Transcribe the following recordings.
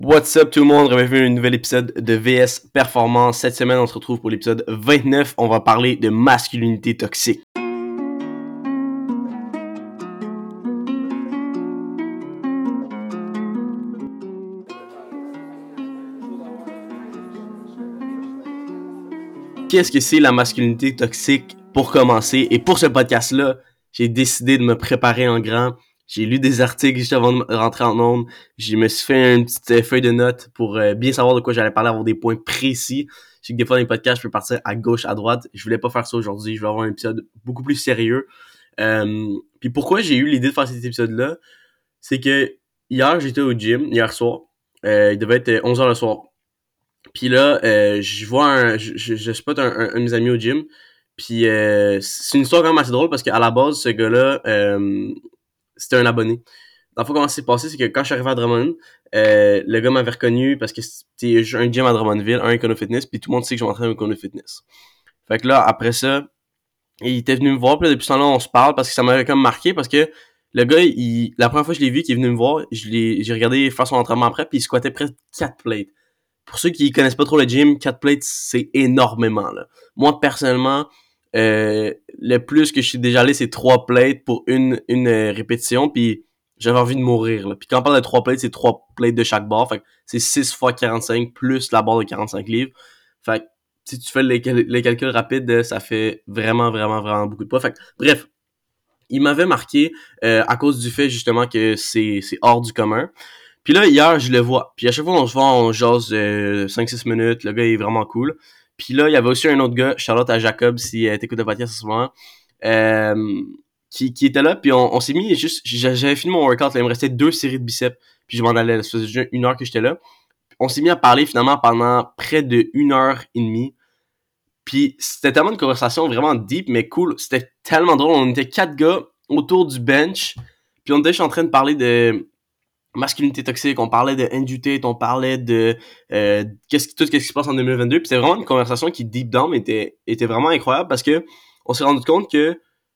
What's up tout le monde, bienvenue à un nouvel épisode de VS Performance. Cette semaine, on se retrouve pour l'épisode 29. On va parler de masculinité toxique. Qu'est-ce que c'est la masculinité toxique pour commencer? Et pour ce podcast-là, j'ai décidé de me préparer en grand. J'ai lu des articles juste avant de rentrer en ondes. Je me suis fait une petite feuille de notes pour bien savoir de quoi j'allais parler, avoir des points précis. Je sais que des fois dans les podcasts, je peux partir à gauche, à droite. Je voulais pas faire ça aujourd'hui. Je vais avoir un épisode beaucoup plus sérieux. Puis pourquoi j'ai eu l'idée de faire cet épisode-là, c'est que hier, j'étais au gym, hier soir. Il devait être 11h le soir. Puis là, je vois je spot un de mes amis au gym. Puis c'est une histoire quand même assez drôle parce qu'à la base, ce gars-là, c'était un abonné. Dans le fond, comment ça s'est passé, c'est que quand je suis arrivé à Drummond, le gars m'avait reconnu parce que c'était un gym à Drummondville, un Econo Fitness, puis tout le monde sait que je m'entraîne au Econo Fitness. Fait que là, après ça, il était venu me voir, puis là, depuis ce temps-là, on se parle parce que ça m'avait comme marqué parce que le gars, la première fois que je l'ai vu, qu'il est venu me voir, j'ai regardé faire son entraînement après, puis il squattait presque 4 plates. Pour ceux qui connaissent pas trop le gym, 4 plates, c'est énormément, là. Moi, personnellement, le plus que je suis déjà allé, c'est 3 plates pour une répétition, puis j'avais envie de mourir, là. Puis quand on parle de 3 plates, c'est 3 plates de chaque barre, fait que c'est 6 fois 45 plus la barre de 45 livres. Fait que si tu fais les calculs rapides, ça fait vraiment beaucoup de poids. Fait que, bref, il m'avait marqué à cause du fait justement que c'est hors du commun. Puis là, hier, je le vois. Puis à chaque fois qu'on se voit, on jase 5-6 minutes. Le gars est vraiment cool. Puis là, il y avait aussi un autre gars, Charlotte à Jacob, si t'écoutes le podcast en ce moment, qui était là. Puis on s'est mis juste... J'avais fini mon workout, là, il me restait 2 séries de biceps. Puis je m'en allais, là, ça faisait déjà 1 heure que j'étais là. On s'est mis à parler finalement pendant près de 1 heure et demie. Puis c'était tellement une conversation vraiment deep, mais cool. C'était tellement drôle. On était 4 gars autour du bench. Puis on était juste en train de parler de masculinité toxique, on parlait de Andrew Tate, on parlait de tout ce qui se passe en 2022, puis c'était vraiment une conversation qui deep down était vraiment incroyable parce que on s'est rendu compte que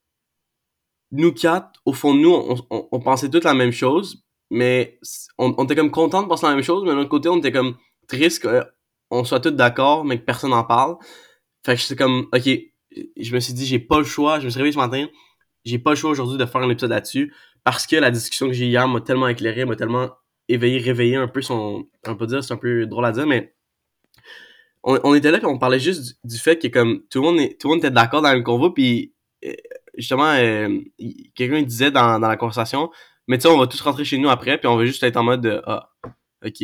nous quatre, au fond de nous, on pensait toutes la même chose, mais on était comme contents de penser la même chose, mais de l'autre côté, on était comme triste qu'on soit tous d'accord, mais que personne n'en parle. Fait que j'étais comme, ok, je me suis dit, j'ai pas le choix, je me suis réveillé ce matin, j'ai pas le choix aujourd'hui de faire un épisode là-dessus parce que la discussion que j'ai hier m'a tellement éclairé, m'a tellement réveillé un peu on peut dire, c'est un peu drôle à dire, mais on était là puis on parlait juste du fait que comme tout le monde était d'accord dans le convo puis justement quelqu'un disait dans la conversation, mais tu sais on va tous rentrer chez nous après puis on va juste être en mode de, ah ok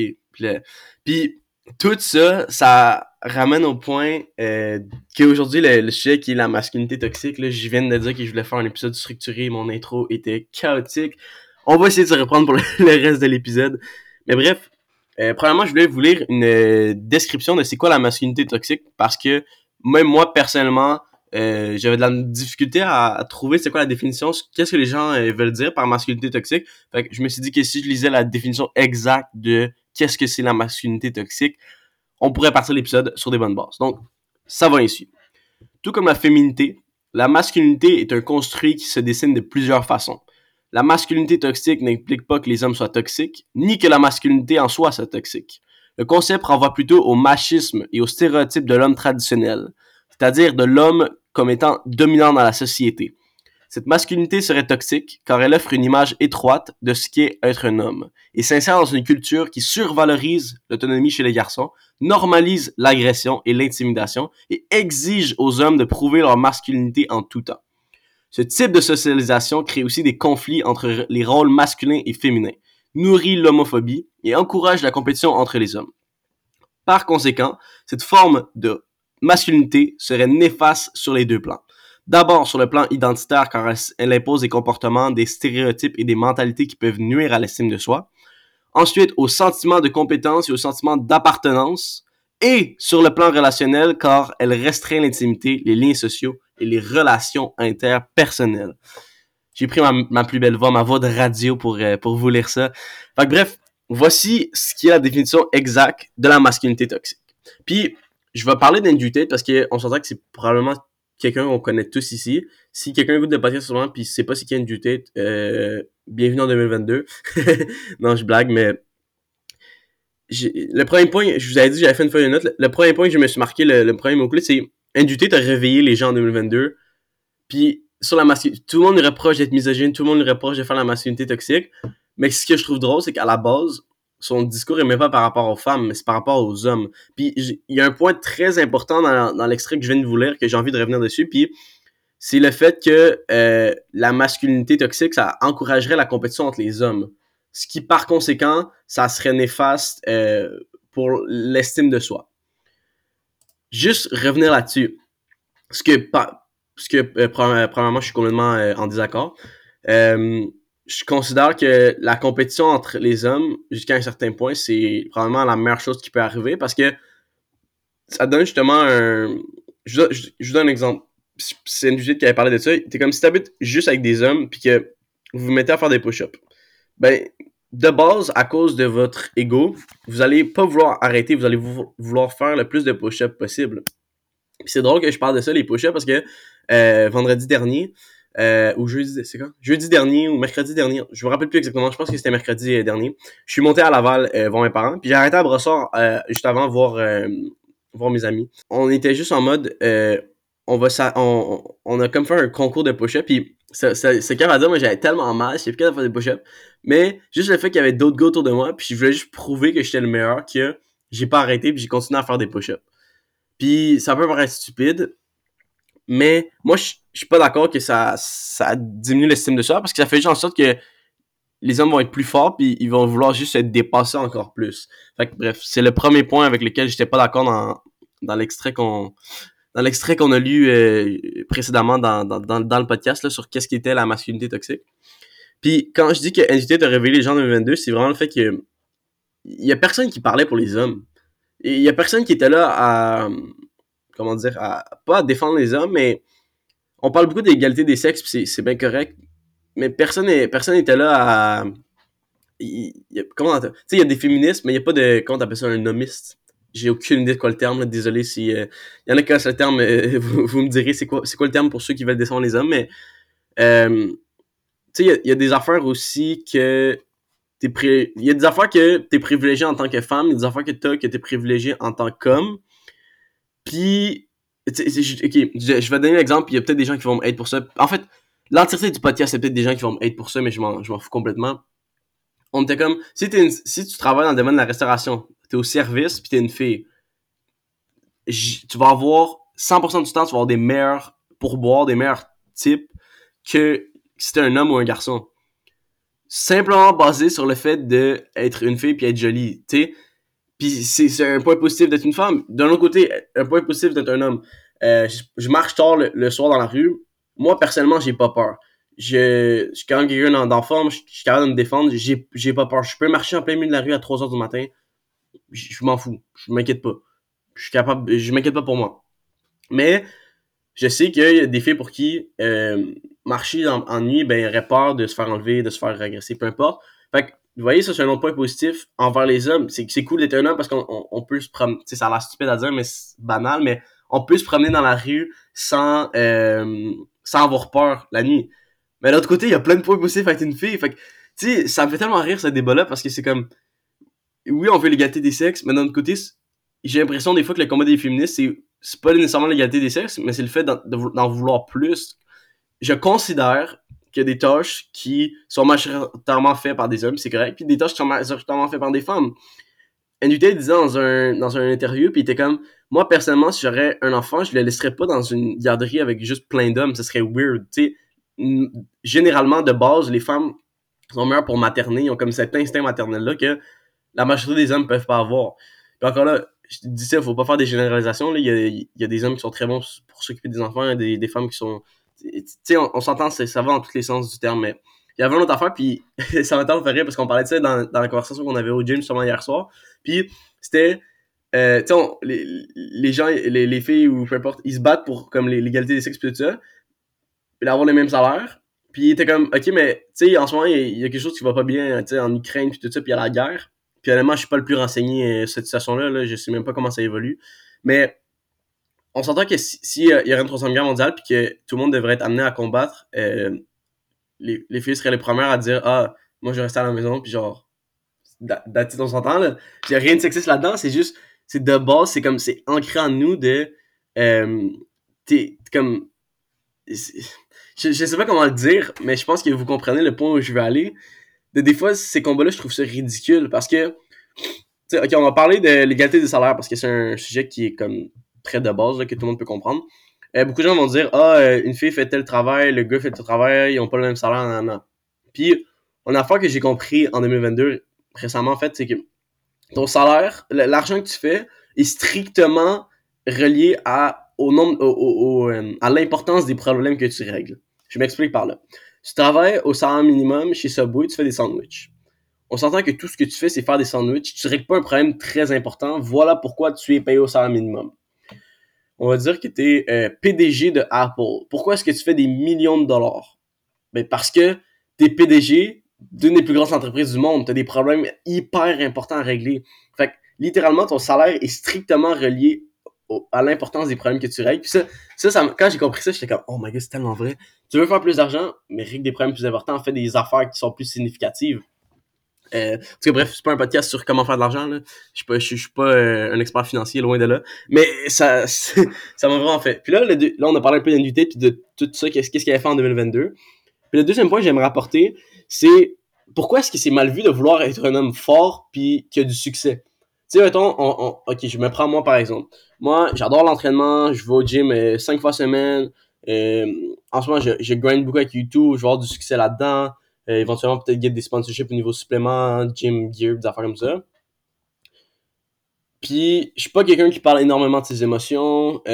puis tout ça, ça ramène au point qu'aujourd'hui, le sujet qui est la masculinité toxique, là, je viens de dire que je voulais faire un épisode structuré, mon intro était chaotique. On va essayer de se reprendre pour le reste de l'épisode. Mais bref, premièrement, je voulais vous lire une description de c'est quoi la masculinité toxique, parce que même moi, personnellement, j'avais de la difficulté à trouver c'est quoi la définition, qu'est-ce que les gens veulent dire par masculinité toxique. Fait que je me suis dit que si je lisais la définition exacte de qu'est-ce que c'est la masculinité toxique, on pourrait partir l'épisode sur des bonnes bases. Donc, ça va ainsi. Tout comme la féminité, la masculinité est un construit qui se dessine de plusieurs façons. La masculinité toxique n'implique pas que les hommes soient toxiques, ni que la masculinité en soi soit toxique. Le concept renvoie plutôt au machisme et au stéréotype de l'homme traditionnel, c'est-à-dire de l'homme comme étant dominant dans la société. Cette masculinité serait toxique car elle offre une image étroite de ce qu'est être un homme et s'insère dans une culture qui survalorise l'autonomie chez les garçons, normalise l'agression et l'intimidation et exige aux hommes de prouver leur masculinité en tout temps. Ce type de socialisation crée aussi des conflits entre les rôles masculins et féminins, nourrit l'homophobie et encourage la compétition entre les hommes. Par conséquent, cette forme de masculinité serait néfaste sur les deux plans. D'abord sur le plan identitaire car elle impose des comportements, des stéréotypes et des mentalités qui peuvent nuire à l'estime de soi. Ensuite, au sentiment de compétence et au sentiment d'appartenance. Et sur le plan relationnel car elle restreint l'intimité, les liens sociaux et les relations interpersonnelles. J'ai pris ma plus belle voix, ma voix de radio pour vous lire ça. Fait que bref, voici ce qui est la définition exacte de la masculinité toxique. Puis, je vais parler d'Andrew Tate parce qu'on s'entend que c'est probablement quelqu'un qu'on connaît tous ici. Si quelqu'un écoute le podcast souvent puis sait pas c'est qui Andrew Tate, bienvenue en 2022. Non, je blague, mais le premier point, je vous avais dit, j'avais fait une feuille de notes. Le premier point que je me suis marqué, le premier mot-clé, c'est NDT t'a réveillé les gens en 2022. Puis, sur la masculinité, tout le monde lui reproche d'être misogyne, tout le monde lui reproche de faire la masculinité toxique. Mais ce que je trouve drôle, c'est qu'à la base, son discours est même pas par rapport aux femmes, mais c'est par rapport aux hommes. Puis, il y a un point très important dans l'extrait que je viens de vous lire, que j'ai envie de revenir dessus, puis c'est le fait que la masculinité toxique, ça encouragerait la compétition entre les hommes. Ce qui, par conséquent, ça serait néfaste pour l'estime de soi. Juste revenir là-dessus. Premièrement, je suis complètement en désaccord. Je considère que la compétition entre les hommes, jusqu'à un certain point, c'est probablement la meilleure chose qui peut arriver parce que ça donne justement un... Je vous donne un exemple. C'est une visite qui avait parlé de ça. T'es comme si t'habites juste avec des hommes puis que vous vous mettez à faire des push-ups. Ben, de base, à cause de votre ego, vous allez pas vouloir arrêter, vous allez vouloir faire le plus de push-ups possible. Puis c'est drôle que je parle de ça, les push-ups, parce que vendredi dernier, ou jeudi, c'est quand? Jeudi dernier ou mercredi dernier, je me rappelle plus exactement, je pense que c'était mercredi dernier. Je suis monté à Laval voir mes parents, puis j'ai arrêté à Brossard juste avant voir mes amis. On était juste en mode, on a comme fait un concours de push-up, puis c'est quand à dire, moi j'avais tellement mal, j'étais plus capable de faire des push-ups, mais juste le fait qu'il y avait d'autres gars autour de moi, puis je voulais juste prouver que j'étais le meilleur, que j'ai pas arrêté, puis j'ai continué à faire des push-ups. Puis ça peut paraître stupide, mais moi je suis pas d'accord que ça diminue l'estime de soi, parce que ça fait juste en sorte que les hommes vont être plus forts, puis ils vont vouloir juste se dépasser encore plus. Fait que bref, c'est le premier point avec lequel j'étais pas d'accord dans l'extrait qu'on a lu précédemment dans le podcast là, sur qu'est-ce qu'était la masculinité toxique. Puis quand je dis que NJT t'a révélé les gens de 2022, c'est vraiment le fait que il y a personne qui parlait pour les hommes. Et il y a personne qui était là à comment dire, pas à défendre les hommes, mais on parle beaucoup d'égalité des sexes, puis c'est bien correct, mais personne n'était là à comment tu sais, il y a des féministes, mais il y a pas de, comment t'appelles ça, un nomiste. J'ai aucune idée de quoi le terme, là, désolé si il y en a qui connaissent le terme, vous me direz c'est quoi le terme pour ceux qui veulent défendre les hommes, mais tu sais, il y a des affaires aussi que il y a des affaires que t'es privilégié en tant que femme, il y a des affaires que t'es privilégié en tant qu'homme. Puis, ok, je vais donner un exemple, puis il y a peut-être des gens qui vont me hate pour ça. En fait, l'entièreté du podcast, c'est peut-être des gens qui vont me hate pour ça, mais je m'en fous complètement. On était comme, si tu travailles dans le domaine de la restauration, t'es au service, puis t'es une fille, tu vas avoir 100% du temps, tu vas avoir des meilleurs pourboires, des meilleurs types que si t'es un homme ou un garçon. Simplement basé sur le fait d'être une fille puis être jolie, tu sais. Puis c'est un point positif d'être une femme. D'un autre côté, un point positif d'être un homme. Je marche tard le soir dans la rue. Moi, personnellement, j'ai pas peur. Quand quelqu'un dans forme, je suis capable de me défendre. J'ai pas peur. Je peux marcher en plein milieu de la rue à 3 heures du matin. Je m'en fous. Je m'inquiète pas. Je m'inquiète pas pour moi. Mais je sais qu'il y a des filles pour qui marcher en nuit, ben, ils auraient peur de se faire enlever, de se faire agresser, peu importe. Fait que, vous voyez, ça, c'est un autre point positif envers les hommes. C'est cool d'être un homme parce qu'on peut se promener. Tu sais, ça a l'air stupide à dire, mais c'est banal, mais on peut se promener dans la rue sans avoir peur la nuit. Mais de l'autre côté, il y a plein de points positifs à être une fille. Fait que, tu sais, ça me fait tellement rire ce débat-là parce que c'est comme, oui, on veut l'égalité des sexes, mais d'un autre côté, j'ai l'impression des fois que le combat des féministes, c'est pas nécessairement l'égalité des sexes, mais c'est le fait d'en vouloir plus. Je considère qu'il y a des tâches qui sont majoritairement faites par des hommes, c'est correct, puis des tâches qui sont majoritairement faites par des femmes. NUT disait dans un interview, puis il était comme, moi personnellement, si j'aurais un enfant, je le laisserais pas dans une garderie avec juste plein d'hommes, ce serait weird, tu sais. Généralement, de base, les femmes sont meilleures pour materner, ils ont comme cet instinct maternel-là que la majorité des hommes peuvent pas avoir. Puis encore là, je te dis ça, faut pas faire des généralisations, là. Il y a des hommes qui sont très bons pour s'occuper des enfants, il y a des femmes qui sont... Tu sais, on s'entend, ça va dans tous les sens du terme, mais il y avait une autre affaire, puis ça m'a tant fait rire parce qu'on parlait de ça dans la conversation qu'on avait au gym justement hier soir. Puis c'était, tu sais, les gens, les filles ou peu importe, ils se battent pour comme l'égalité des sexes et tout ça, puis d'avoir les mêmes salaires. Puis il était comme, ok, mais tu sais, en ce moment, il y a quelque chose qui va pas bien, tu sais, en Ukraine puis tout ça, puis il y a la guerre. Puis honnêtement, je suis pas le plus renseigné cette situation-là, là, je sais même pas comment ça évolue. Mais on s'entend que si y aurait une troisième guerre mondiale puis que tout le monde devrait être amené à combattre, les filles seraient les premières à dire, ah, moi je vais rester à la maison, puis genre, on s'entend, là. J'ai rien de sexiste là-dedans, c'est juste, c'est de base, c'est comme, c'est ancré en nous de, euh, t'es, comme, je sais pas comment le dire, mais je pense que vous comprenez le point où je veux aller. Des fois, ces combats-là, je trouve ça ridicule parce que, tu sais, ok, on va parler de l'égalité des salaires parce que c'est un sujet qui est comme très de base, là, que tout le monde peut comprendre. Beaucoup de gens vont dire, une fille fait tel travail, le gars fait tel travail, ils ont pas le même salaire, non, non. Puis, une affaire que j'ai compris en 2022, récemment, en fait, c'est que ton salaire, l'argent que tu fais, est strictement relié au nombre, à l'importance des problèmes que tu règles. Je m'explique par là. Tu travailles au salaire minimum chez Subway, tu fais des sandwichs. On s'entend que tout ce que tu fais, c'est faire des sandwichs. Tu règles pas un problème très important. Voilà pourquoi tu es payé au salaire minimum. On va dire que tu es PDG de Apple. Pourquoi est-ce que tu fais des millions de dollars? Ben parce que tu es PDG d'une des plus grosses entreprises du monde. Tu as des problèmes hyper importants à régler. Fait que, littéralement, ton salaire est strictement relié à l'importance des problèmes que tu règles. Puis quand j'ai compris ça, j'étais comme, oh my god, c'est tellement vrai. Tu veux faire plus d'argent, mais règle des problèmes plus importants, fais des affaires qui sont plus significatives. En tout cas, bref, c'est pas un podcast sur comment faire de l'argent, là. Je suis pas un expert financier, loin de là. Mais ça ça m'a vraiment fait. Puis là, là, on a parlé un peu d'industrie puis de tout ça, qu'est-ce qu'il avait fait en 2022. Puis le deuxième point que j'aimerais rapporter, c'est pourquoi est-ce que c'est mal vu de vouloir être un homme fort puis qui a du succès? Tu sais, mettons, ok, je me prends moi par exemple. Moi, j'adore l'entraînement, je vais au gym 5 fois semaine. En ce moment, je grind beaucoup avec YouTube, je vais avoir du succès là-dedans. Éventuellement, peut-être get des sponsorships au niveau supplément, gym gear, des affaires comme ça. Puis, je suis pas quelqu'un qui parle énormément de ses émotions.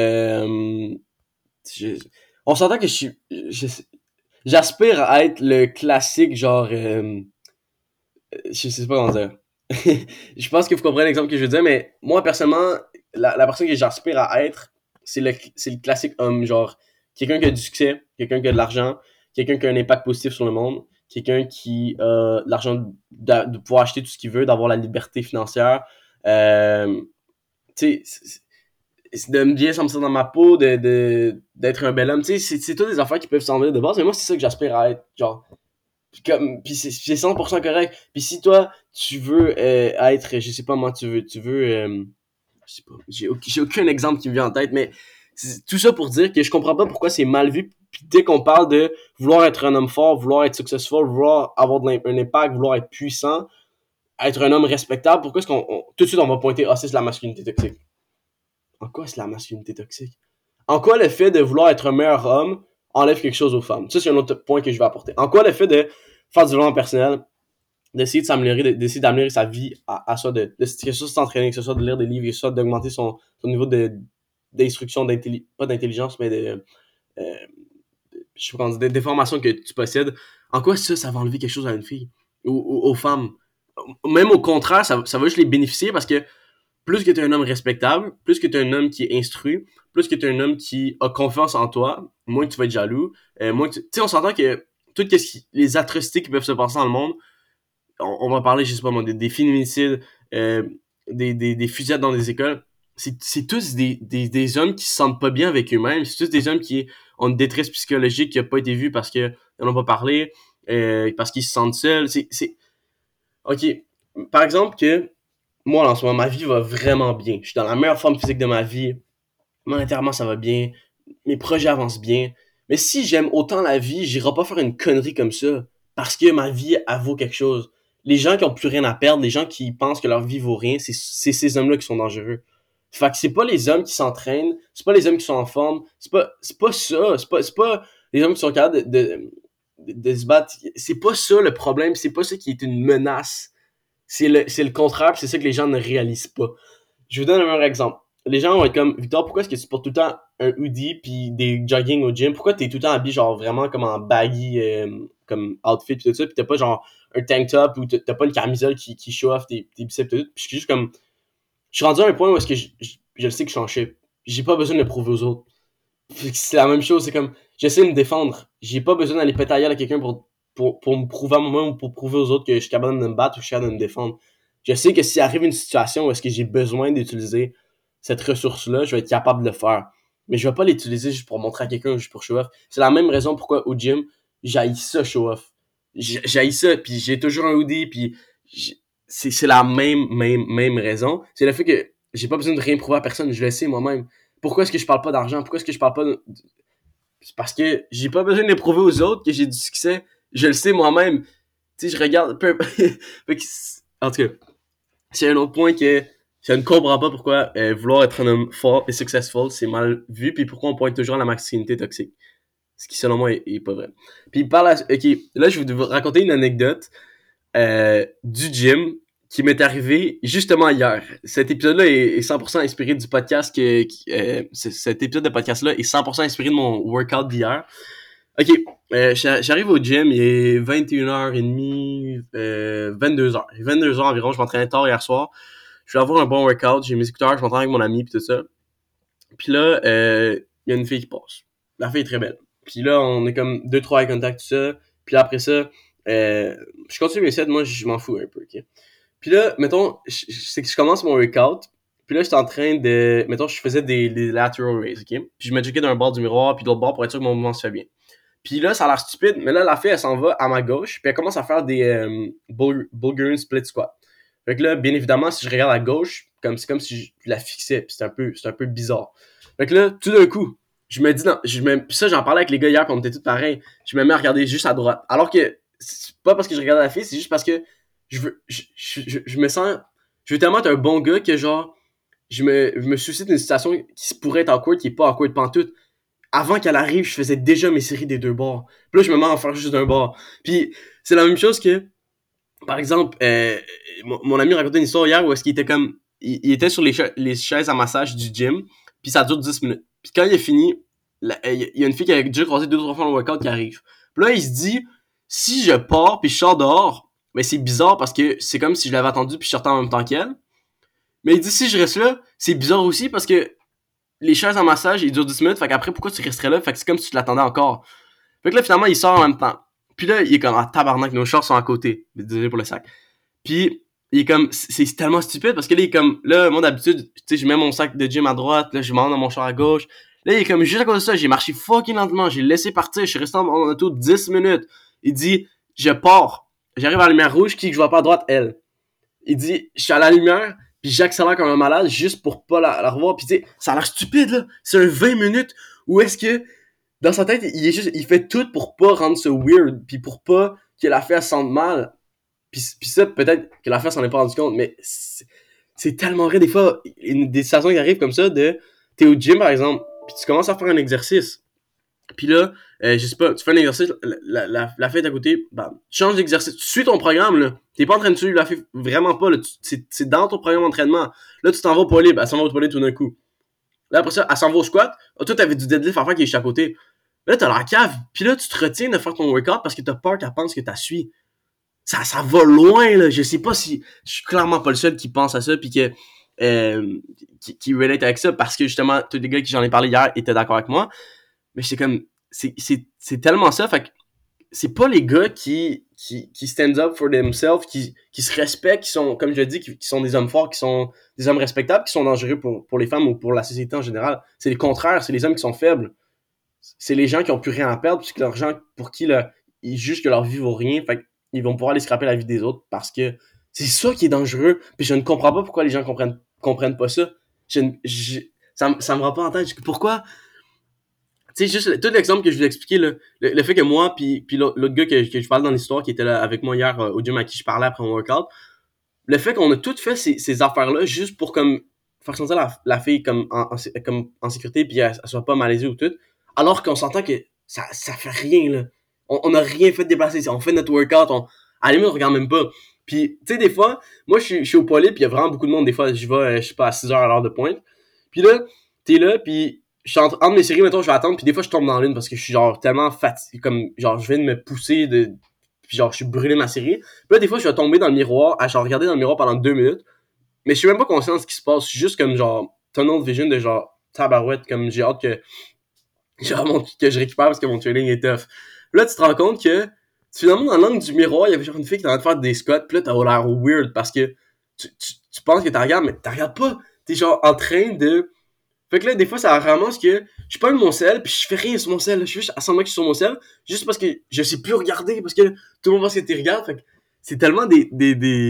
On s'entend que j'aspire à être le classique, genre, je sais pas comment dire. Je pense que vous comprenez l'exemple que je veux dire, mais moi, personnellement, la personne que j'aspire à être, c'est le classique homme, genre, quelqu'un qui a du succès, quelqu'un qui a de l'argent, quelqu'un qui a un impact positif sur le monde, quelqu'un qui a l'argent de pouvoir acheter tout ce qu'il veut, d'avoir la liberté financière. Tu sais, de me bien sentir dans ma peau, d'être un bel homme. Tu sais, c'est toutes des affaires qui peuvent sembler de base, mais moi, c'est ça que j'aspire à être. Genre, puis c'est 100% correct. Puis si toi, tu veux être, je sais pas moi, je sais pas, j'ai aucun exemple qui me vient en tête, mais tout ça pour dire que je comprends pas pourquoi c'est mal vu. Puis dès qu'on parle de vouloir être un homme fort, vouloir être successful, vouloir avoir un impact, vouloir être puissant, être un homme respectable, pourquoi est-ce tout de suite on va pointer, ah, c'est la masculinité toxique. En quoi c'est la masculinité toxique? En quoi le fait de vouloir être un meilleur homme enlève quelque chose aux femmes? Ça, c'est un autre point que je vais apporter. En quoi le fait de faire du développement personnel, d'essayer de s'améliorer, d'essayer d'améliorer sa vie à soi, que ce soit s'entraîner, que ce soit de lire des livres, que ce soit d'augmenter son niveau d'instruction, pas d'intelligence, mais euh, je sais pas comment dire, des formations que tu possèdes, en quoi ça va enlever quelque chose à une fille? Ou aux femmes? Même au contraire, ça va juste les bénéficier parce que plus que tu es un homme respectable, plus que tu es un homme qui est instruit, plus que tu es un homme qui a confiance en toi, moins que tu vas être jaloux, moins que tu sais, on s'entend que toutes les atrocités qui peuvent se passer dans le monde, on va parler, je sais pas moi, des féminicides, des fusillades dans des écoles, c'est tous des hommes qui se sentent pas bien avec eux-mêmes, c'est tous des hommes qui ont une détresse psychologique qui a pas été vue parce qu'ils n'en ont pas parlé, parce qu'ils se sentent seuls, ok, par exemple que moi, en ce moment, ma vie va vraiment bien. Je suis dans la meilleure forme physique de ma vie. Monétairement, ça va bien. Mes projets avancent bien. Mais si j'aime autant la vie, j'irai pas faire une connerie comme ça. Parce que ma vie, elle vaut quelque chose. Les gens qui ont plus rien à perdre, les gens qui pensent que leur vie vaut rien, c'est ces hommes-là qui sont dangereux. Fait que c'est pas les hommes qui s'entraînent, c'est pas les hommes qui sont en forme, c'est pas ça, c'est pas les hommes qui sont capables de se battre. C'est pas ça le problème, c'est pas ça qui est une menace. C'est le contraire, c'est ça que les gens ne réalisent pas. Je vous donne un meilleur exemple. Les gens vont être comme, Victor, pourquoi est-ce que tu portes tout le temps un hoodie puis des jogging au gym? Pourquoi t'es tout le temps habillé genre vraiment comme en baggy comme outfit pis tout ça, pis t'as pas genre un tank top ou t'as pas une camisole qui show off tes biceps et tout? Pis je suis juste comme, je suis rendu à un point où est-ce que je le sais que je suis en shape. J'ai pas besoin de le prouver aux autres. C'est la même chose, c'est comme, j'essaie de me défendre. J'ai pas besoin d'aller pétailler à quelqu'un pour me prouver à moi-même ou pour prouver aux autres que je suis capable de me battre ou que je suis capable de me défendre. Je sais que s'il arrive une situation où est-ce que j'ai besoin d'utiliser cette ressource-là, je vais être capable de le faire. Mais je vais pas l'utiliser juste pour montrer à quelqu'un ou juste pour show off. C'est la même raison pourquoi au gym, j'haïs ça show off. J'haïs ça, puis j'ai toujours un hoodie, puis c'est la même raison. C'est le fait que j'ai pas besoin de rien prouver à personne, je le sais moi-même. Pourquoi est-ce que je parle pas d'argent? Pourquoi est-ce que je parle pas C'est parce que j'ai pas besoin de le prouver aux autres que j'ai du succès. Je le sais moi-même. Tu sais, je regarde en tout cas, c'est un autre point que je ne comprends pas pourquoi vouloir être un homme fort et successful, c'est mal vu, puis pourquoi on pointe toujours à la masculinité toxique. Ce qui, selon moi, est pas vrai. Puis par la... Ok, là, je vais vous raconter une anecdote du gym qui m'est arrivé justement hier. Cet épisode-là est 100% inspiré du podcast cet épisode de podcast-là est 100% inspiré de mon workout d'hier. Ok, j'arrive au gym, il est 21h30, 22h. 22h environ, je m'entraînais tard hier soir. Je vais avoir un bon workout, j'ai mes écouteurs, je m'entraîne avec mon ami pis tout ça. Puis là, il y a une fille qui passe. La fille est très belle. Puis là, on est comme 2-3 eye contact, tout ça. Puis là, après ça, je continue mes sets, moi, je m'en fous un peu, ok? Puis là, mettons, c'est que je commence mon workout. Puis là, j'étais en train de... Mettons, je faisais des lateral raises, ok? Puis je me checkais d'un bord du miroir, puis de l'autre bord pour être sûr que mon mouvement se fait bien. Puis là, ça a l'air stupide, mais là, la fille, elle s'en va à ma gauche, puis elle commence à faire des Bulgarian split squat. Fait que là, bien évidemment, si je regarde à gauche, c'est comme si je la fixais, puis c'est un peu bizarre. Fait que là, tout d'un coup, je me dis, non, puis ça, j'en parlais avec les gars hier, puis on était tous pareils, je me mets à regarder juste à droite. Alors que, c'est pas parce que je regarde la fille, c'est juste parce que je me sens, je veux tellement être un bon gars que genre, je me soucie d'une situation qui pourrait être awkward, qui est pas awkward pantoute. Avant qu'elle arrive, je faisais déjà mes séries des deux bords. Puis là, je me mets à en faire juste d'un bord. Puis c'est la même chose que, par exemple, mon ami racontait une histoire hier où est-ce qu'il était comme, il était sur les chaises à massage du gym, puis ça dure 10 minutes. Puis quand il a fini, il y a une fille qui a déjà croisé 2 ou 3 fois le workout qui arrive. Puis là, il se dit, si je pars puis je sors dehors, ben c'est bizarre parce que c'est comme si je l'avais attendu puis je sortais en même temps qu'elle. Mais il dit, si je reste là, c'est bizarre aussi parce que les chaises à massage, ils durent 10 minutes, fait qu'après, pourquoi tu resterais là? Fait que c'est comme si tu l'attendais encore. Fait que là, finalement, il sort en même temps. Puis là, il est comme, ah, tabarnak, nos shorts sont à côté. Désolé pour le sac. Puis, il est comme, c'est tellement stupide parce que là, il est comme, là, moi, d'habitude, tu sais, je mets mon sac de gym à droite, là, je m'en dans mon char à gauche. Là, il est comme, juste à cause de ça, j'ai marché fucking lentement, j'ai laissé partir, je suis resté en auto 10 minutes. Il dit, je pars. J'arrive à la lumière rouge, qui que je vois pas à droite? Elle. Il dit, je suis à la lumière, puis j'accélère comme un malade juste pour pas la revoir. Puis tu sais, ça a l'air stupide, là. C'est un 20 minutes où est-ce que, dans sa tête, il fait tout pour pas rendre ça weird, puis pour pas que la fille se sente mal. Puis ça, peut-être que la fille s'en est pas rendu compte, mais c'est tellement vrai, des fois, des situations qui arrivent comme ça, t'es au gym, par exemple, puis tu commences à faire un exercice. Puis là, je sais pas, tu fais un exercice, la fille à côté, bah, tu changes d'exercice, tu suis ton programme, là. T'es pas en train de suivre la fille, vraiment pas, là. C'est dans ton programme d'entraînement. Là, tu t'en vas au poids libre, elle s'en va au poids libre tout d'un coup. Là, après ça, elle s'en va au squat. Oh, toi, t'avais du deadlift à faire qui est juste à côté. Là, t'as la cave. Puis là, tu te retiens de faire ton workout parce que t'as peur qu'elle pense que t'as suivi. Ça va loin, là. Je sais pas si, je suis clairement pas le seul qui pense à ça puis que, qui relate avec ça parce que justement, tous les gars qui j'en ai parlé hier étaient d'accord avec moi. Mais c'est comme, c'est tellement ça, fait que c'est pas les gars qui stand up for themselves, qui se respectent, qui sont, comme je l'ai dit, qui sont des hommes forts, qui sont des hommes respectables, qui sont dangereux pour les femmes ou pour la société en général. C'est le contraire, c'est les hommes qui sont faibles. C'est les gens qui ont plus rien à perdre, puisque leurs gens pour qui là, ils jugent que leur vie vaut rien, fait qu'ils vont pouvoir aller scraper la vie des autres parce que c'est ça qui est dangereux. Puis je ne comprends pas pourquoi les gens comprennent pas ça. Ça me rend pas en tête. Pourquoi? Tu sais, juste tout l'exemple que je vous ai expliqué, là, le fait que moi, puis l'autre gars que je parle dans l'histoire, qui était là avec moi hier au gym à qui je parlais après mon workout, le fait qu'on a tout fait ces affaires-là juste pour comme faire sentir la fille comme en sécurité, puis elle soit pas malaisée ou tout, alors qu'on s'entend que ça fait rien, là. On a rien fait de déplacer. On fait notre workout, à la limite, on regarde même pas. Puis, tu sais, des fois, moi, je suis au poids puis il y a vraiment beaucoup de monde. Des fois, je vais, je sais pas, à 6 heures à l'heure de pointe. Puis là, t'es là, puis je suis entre mes séries, mettons, je vais attendre, puis des fois, je tombe dans l'une parce que je suis genre tellement fatigué, comme, genre, je viens de me pousser puis genre, je suis brûlé ma série. Puis là, des fois, je vais tomber dans le miroir, à genre, regarder dans le miroir pendant 2 minutes, mais je suis même pas conscient de ce qui se passe. Je suis juste comme, genre, tunnel vision de genre, tabarouette, comme j'ai hâte que je récupère parce que mon training est tough. Puis là, tu te rends compte que, finalement, dans l'angle du miroir, il y avait genre une fille qui était en train de faire des squats, puis là, t'as l'air weird parce que tu penses que t'as regardes, mais t'as regardes pas. T'es genre en train de... Fait que là, des fois, ça ramasse que je prends mon sel, puis je fais rien sur mon sel. Je fais juste à semblant que je suis sur mon sel, juste parce que je sais plus regarder, parce que tout le monde pense que tu regardes. Fait que c'est tellement des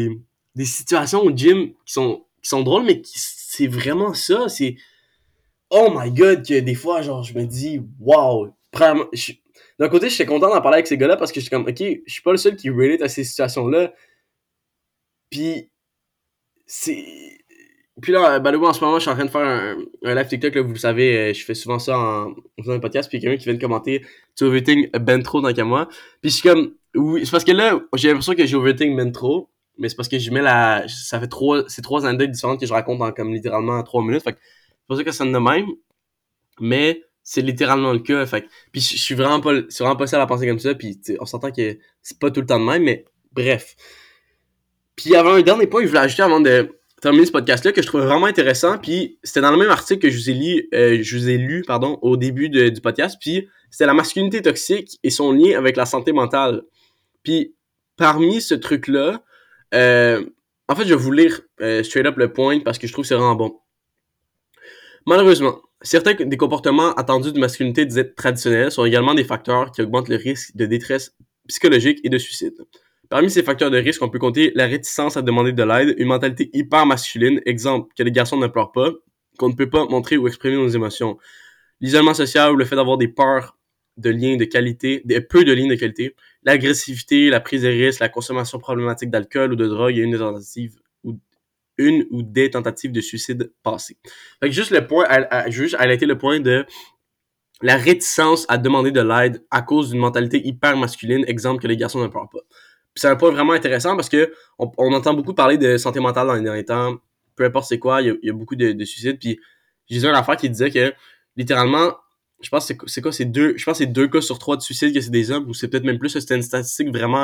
des situations au gym qui sont drôles, mais c'est vraiment ça. C'est oh my god que des fois, genre, je me dis, wow. D'un côté, j'étais content d'en parler avec ces gars-là parce que j'étais comme, ok, je suis pas le seul qui relate à ces situations-là. Puis c'est puis là, by the way, en ce moment, je suis en train de faire un live TikTok, là, vous le savez, je fais souvent ça en faisant un podcast, puis il y a quelqu'un qui vient de commenter « Tu overthink ben trop tant qu'à moi ». Puis je suis comme, oui, c'est parce que là, j'ai l'impression que j'ai overthink ben trop, mais c'est parce que je mets ça fait c'est 3 anecdotes différentes que je raconte en comme littéralement 3 minutes, fait que c'est pour ça que ça sonne de même, mais c'est littéralement le cas, fait que, puis je suis vraiment pas, c'est vraiment pas ça à penser comme ça, puis on s'entend que c'est pas tout le temps de même, mais bref. Puis il y avait un dernier point que je voulais ajouter avant de terminer ce podcast-là que je trouvais vraiment intéressant. Puis c'était dans le même article que je vous ai lu pardon, au début du podcast. Puis c'était la masculinité toxique et son lien avec la santé mentale. Puis parmi ce truc-là, en fait, je vais vous lire straight up le point parce que je trouve que c'est vraiment bon. Malheureusement, certains des comportements attendus de masculinité dite traditionnelle sont également des facteurs qui augmentent le risque de détresse psychologique et de suicide. Parmi ces facteurs de risque, on peut compter la réticence à demander de l'aide, une mentalité hyper masculine, exemple que les garçons ne pleurent pas, qu'on ne peut pas montrer ou exprimer nos émotions, l'isolement social ou le fait d'avoir des peurs de liens de qualité, peu de liens de qualité, l'agressivité, la prise de risque, la consommation problématique d'alcool ou de drogue et une ou des tentatives de suicide passées. Fait que juste le point, juste highlighter le point de la réticence à demander de l'aide à cause d'une mentalité hyper masculine, exemple que les garçons ne pleurent pas. Puis c'est un point vraiment intéressant parce que on entend beaucoup parler de santé mentale dans les derniers temps, peu importe c'est quoi, il y a beaucoup de suicides, puis j'ai vu une affaire qui disait que littéralement, je pense que je pense que c'est 2 cas sur 3 de suicide que c'est des hommes, ou c'est peut-être même plus, c'était une statistique vraiment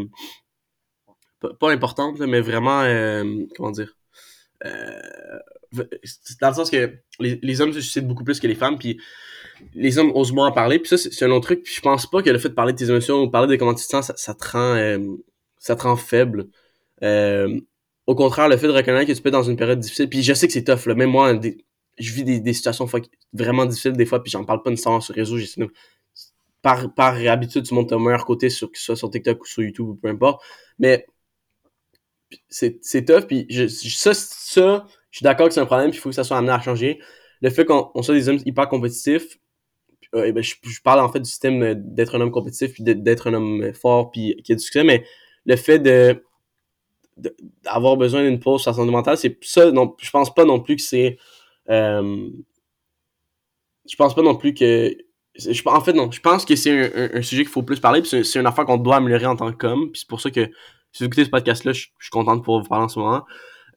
pas importante, mais vraiment comment dire, euh, dans le sens que les hommes se suicident beaucoup plus que les femmes, puis les hommes osent moins en parler, puis ça, c'est un autre truc, puis je pense pas que le fait de parler de tes émotions ou parler de comment tu te sens, ça te rend faible. Euh, Au contraire, le fait de reconnaître que tu peux être dans une période difficile, puis je sais que c'est tough, là, même moi, je vis des situations vraiment difficiles des fois, puis j'en parle pas nécessairement sur les réseaux, par habitude, tu montres ton meilleur côté, que ce soit sur TikTok ou sur YouTube ou peu importe, mais c'est tough, puis ça, je suis d'accord que c'est un problème, puis il faut que ça soit amené à changer. Le fait qu'on soit des hommes hyper compétitifs, ben, je parle en fait du système d'être un homme compétitif, puis d'être un homme fort, puis qui a du succès, mais le fait d'avoir besoin d'une pause sur la santé mentale, c'est ça, non, je pense pas non plus que c'est... je pense pas non plus que... En fait, non, je pense que c'est un sujet qu'il faut plus parler, puis c'est une affaire qu'on doit améliorer en tant qu'homme, puis c'est pour ça que si vous écoutez ce podcast-là, je suis content de pouvoir vous parler en ce moment.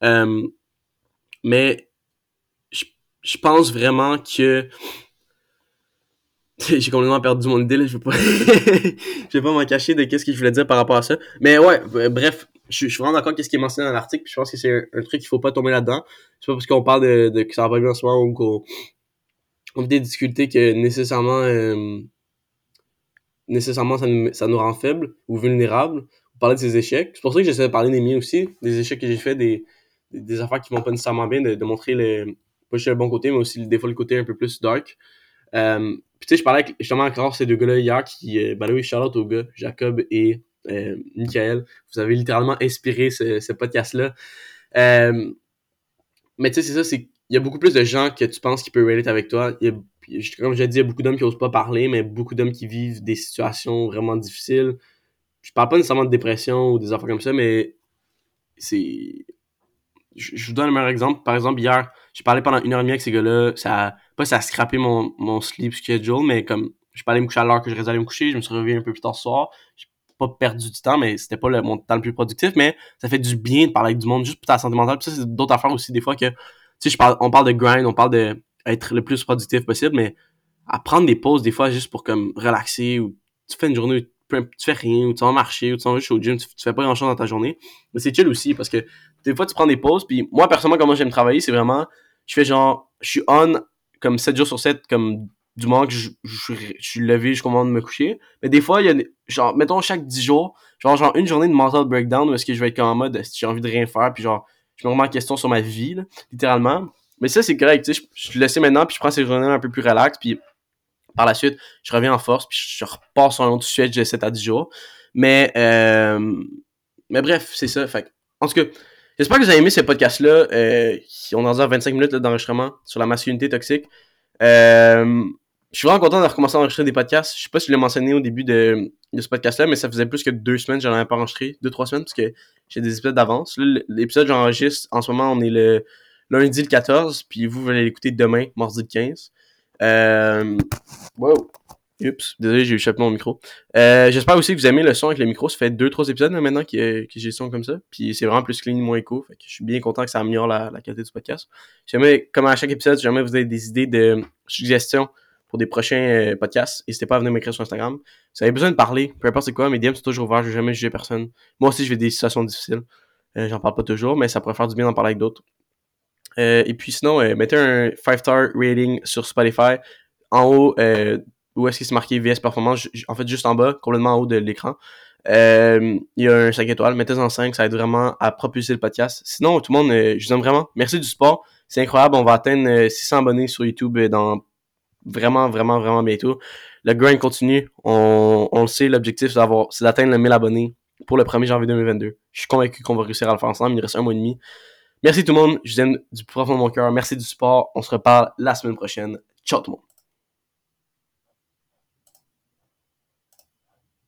Mais je, je pense vraiment que j'ai complètement perdu mon idée, là, je vais pas je vais pas m'en cacher de qu'est-ce que je voulais dire par rapport à ça. Mais ouais, bref, je suis vraiment d'accord avec ce qui est mentionné dans l'article, puis je pense que c'est un truc qu'il faut pas tomber là-dedans. C'est pas parce qu'on parle de que ça va pas bien en ce moment ou qu'on vit des difficultés que nécessairement ça nous rend faibles ou vulnérables. On parlait de ses échecs. C'est pour ça que j'essaie de parler des miens aussi, des échecs que j'ai fait, des affaires qui vont pas nécessairement bien, de montrer pas juste le bon côté, mais aussi des fois le côté un peu plus dark. Puis tu sais, je parlais justement encore ces 2 gars-là hier qui, ben oui, shout-out aux gars, Jacob et Michael. Vous avez littéralement inspiré ce podcast-là. Mais tu sais, c'est ça, il y a beaucoup plus de gens que tu penses qui peuvent relate avec toi. Comme j'ai dit, il y a beaucoup d'hommes qui osent pas parler, mais beaucoup d'hommes qui vivent des situations vraiment difficiles. Je parle pas nécessairement de dépression ou des affaires comme ça, mais c'est je vous donne un meilleur exemple. Par exemple, hier, j'ai parlé pendant 1 heure et demie avec ces gars-là. Ça a scrappé mon sleep schedule, mais comme je parlais me coucher à l'heure que je réalisais aller me coucher, je me suis réveillé un peu plus tard ce soir. J'ai pas perdu du temps, mais c'était pas mon temps le plus productif, mais ça fait du bien de parler avec du monde juste pour ta santé mentale. Puis ça, c'est d'autres affaires aussi, des fois que, tu sais, on parle de grind, on parle de être le plus productif possible, mais à prendre des pauses, des fois, juste pour comme relaxer, ou tu fais une journée, tu fais rien, ou tu vas marcher, ou tu vas juste au gym, tu fais pas grand chose dans ta journée. Mais c'est chill aussi, parce que des fois, tu prends des pauses, puis moi, personnellement, comment j'aime travailler, c'est vraiment, je suis on, comme 7 jours sur 7 comme du moment que je suis levé jusqu'au moment de me coucher. Mais des fois, il y a, genre, mettons, chaque 10 jours, genre une journée de mental breakdown où est-ce que je vais être comme en mode, si j'ai envie de rien faire, puis genre, je me remets en question sur ma vie, là, littéralement. Mais ça, c'est correct, tu sais, je suis laissé maintenant, puis je prends ces journées un peu plus relax, puis par la suite, je reviens en force, puis je repars sur un autre sujet de 7 à 10 jours. Mais, mais bref, c'est ça. Fait en tout cas, J'espère que vous avez aimé ce podcast-là. On est rendu à 25 minutes là, d'enregistrement sur la masculinité toxique. Je suis vraiment content de recommencer à enregistrer des podcasts. Je sais pas si je l'ai mentionné au début de ce podcast-là, mais ça faisait plus que 2 semaines que j'en avais pas enregistré. 2-3 semaines, parce que j'ai des épisodes d'avance. Là, l'épisode que j'enregistre, en ce moment, on est le lundi le 14, puis vous allez l'écouter demain, mardi le 15. Wow. Oups, désolé, j'ai échappé mon micro. J'espère aussi que vous aimez le son avec le micro. Ça fait 2-3 épisodes là, maintenant que j'ai le son comme ça. Puis c'est vraiment plus clean, moins écho. Fait que je suis bien content que ça améliore la qualité du podcast. Si jamais, comme à chaque épisode, si jamais vous avez des idées de suggestions pour des prochains podcasts, n'hésitez pas à venir m'écrire sur Instagram. Si vous avez besoin de parler, peu importe c'est quoi, mes DM sont toujours ouverts, je vais jamais juger personne. Moi aussi, je vais des situations difficiles. J'en parle pas toujours, mais ça pourrait faire du bien d'en parler avec d'autres. Et puis sinon, mettez un 5-star rating sur Spotify. En haut, où est-ce qu'il c'est marqué VS Performance, en fait juste en bas, complètement en haut de l'écran. Il y a un 5 étoiles, mettez-en 5, ça aide vraiment à propulser le podcast. Sinon, tout le monde, je vous aime vraiment. Merci du support, c'est incroyable, on va atteindre 600 abonnés sur YouTube dans vraiment, vraiment, vraiment bientôt. Le grind continue, on le sait, l'objectif c'est d'atteindre le 1000 abonnés pour le 1er janvier 2022. Je suis convaincu qu'on va réussir à le faire ensemble, il reste 1 mois et demi. Merci tout le monde, je vous aime du profond de mon cœur, merci du support, on se reparle la semaine prochaine. Ciao tout le monde.